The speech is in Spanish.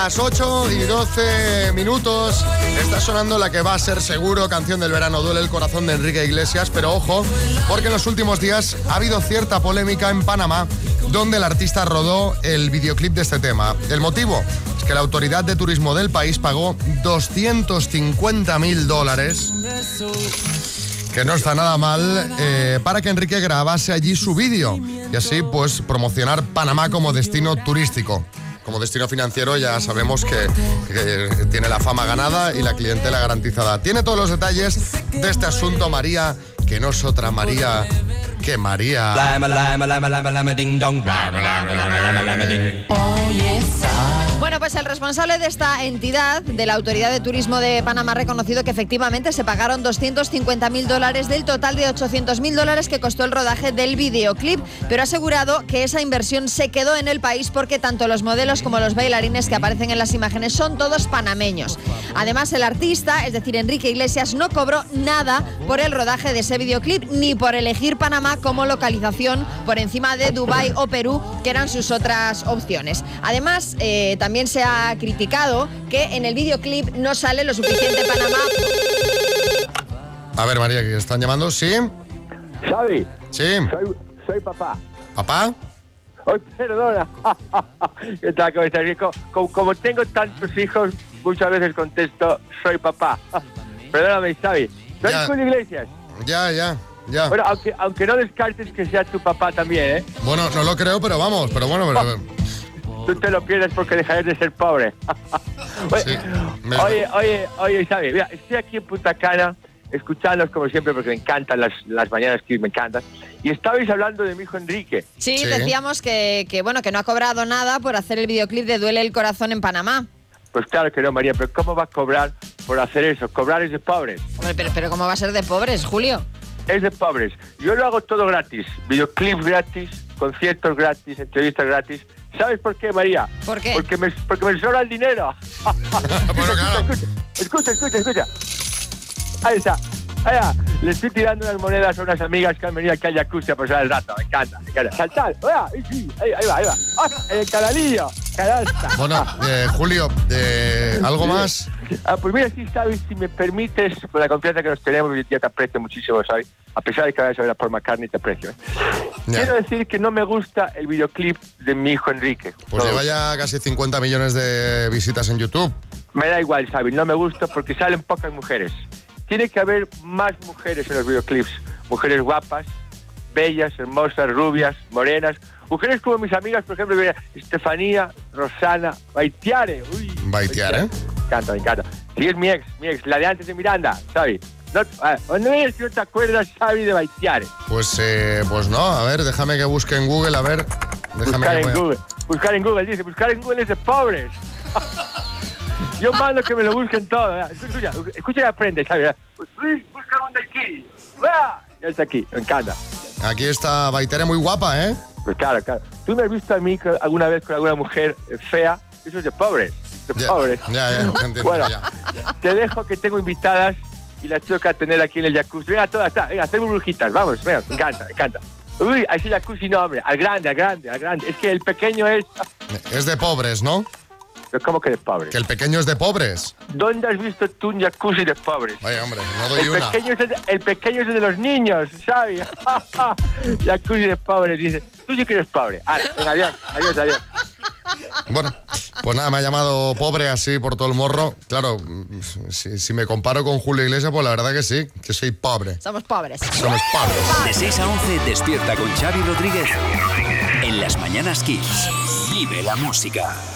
Las 8:12. Está sonando la que va a ser seguro canción del verano, Duele el corazón, de Enrique Iglesias. Pero ojo, porque en los últimos días ha habido cierta polémica en Panamá, donde el artista rodó el videoclip de este tema. El motivo es que la autoridad de turismo del país pagó $250.000, que no está nada mal, para que Enrique grabase allí su vídeo y así pues promocionar Panamá como destino turístico. Como destino financiero ya sabemos que tiene la fama ganada y la clientela garantizada. Tiene todos los detalles de este asunto María, que no es otra María que María. Bueno, pues el responsable de esta entidad, de la Autoridad de Turismo de Panamá, ha reconocido que efectivamente se pagaron $250.000 del total de $800.000 que costó el rodaje del videoclip, pero ha asegurado que esa inversión se quedó en el país porque tanto los modelos como los bailarines que aparecen en las imágenes son todos panameños. Además, el artista, es decir, Enrique Iglesias, no cobró nada por el rodaje de ese videoclip ni por elegir Panamá como localización por encima de Dubái o Perú, que eran sus otras opciones. Además, también se ha criticado que en el videoclip no sale lo suficiente Panamá. A ver, María, ¿que están llamando? ¿Sí? Xavi. Sí. Soy papá. ¿Papá? Ay, perdona. ¿Qué tal? ¿Cómo estás? Como tengo tantos hijos, muchas veces contesto, soy papá. Perdóname, Xavi. ¿No eres Julio Iglesias? Ya. Bueno, aunque no descartes que sea tu papá también, ¿eh? Bueno, no lo creo, pero vamos, pero... Tú te lo pierdes porque dejarás de ser pobre. Sí, Oye, Xavi, mira, estoy aquí en Punta Cana, escuchándolos como siempre porque me encantan las mañanas que me encantan. Y estabais hablando de mi hijo Enrique. Sí, decíamos que no ha cobrado nada por hacer el videoclip de Duele el corazón en Panamá. Pues claro que no, María, pero ¿cómo va a cobrar por hacer eso? Cobrar es de pobres. Hombre, pero ¿cómo va a ser de pobres, Julio? Es de pobres. Yo lo hago todo gratis. Videoclips gratis, conciertos gratis, entrevistas gratis. ¿Sabes por qué, María? ¿Por qué? Porque me sobra el dinero. Bueno, claro. Escucha. Ahí está. Allá, le estoy tirando unas monedas a unas amigas que han venido aquí al jacuzzi a pasar el rato. Me encanta. Saltar. Ahí va. ¡Ah, el canalillo! ¡Canasta! Bueno, Julio, ¿algo más? Pues mira, sí, ¿sabes? Si me permites, con la confianza que nos tenemos, ya te aprecio muchísimo, ¿sabes? A pesar de que vayas a ver a Paul McCartney, te aprecio, ¿eh? Quiero decir que no me gusta el videoclip de mi hijo Enrique. Pues lleva ya casi 50 millones de visitas en YouTube. Me da igual, ¿sabes? No me gusta porque salen pocas mujeres. Tiene que haber más mujeres en los videoclips. Mujeres guapas, bellas, hermosas, rubias, morenas. Mujeres como mis amigas, por ejemplo, Estefanía, Rosana, Baitiare. ¿Baitiare? Me encanta. Sí, es mi ex, la de antes de Miranda, ¿sabes? No es que no te acuerdas, Xavi, de Baitiare. Pues no, a ver, déjame que busque en Google, a ver. Buscar en Google, dice, buscar en Google es de pobres. Yo mando que me lo busquen todo. Escucha y aprende, ¿sabes? Busca un daiquiri. Ya está aquí, me encanta. Aquí está Baitiare, muy guapa, ¿eh? Pues claro. ¿Tú me has visto a mí alguna vez con alguna mujer fea? Eso es de pobres. Pobres. Ya, entiendo, bueno, ya. Te dejo que tengo invitadas y las tengo que tener aquí en el jacuzzi. Venga, todas, hacer burbujitas, vamos, venga, me encanta. Uy, a ese jacuzzi no, hombre, al grande. Es que el pequeño es... Es de pobres, ¿no? ¿Cómo que de pobres? Que el pequeño es de pobres. ¿Dónde has visto tú un jacuzzi de pobres? Vaya, hombre, no doy una. El pequeño es de los niños, ¿sabes? Jacuzzi de pobres, dice. Tú sí que eres pobre. Venga, adiós. Bueno, pues nada, me ha llamado pobre así por todo el morro. Claro, si me comparo con Julio Iglesias, pues la verdad que sí, que soy pobre. Somos pobres. De 6 a 11, despierta con Xavi Rodríguez. En Las Mañanas Kiss. Vive la música.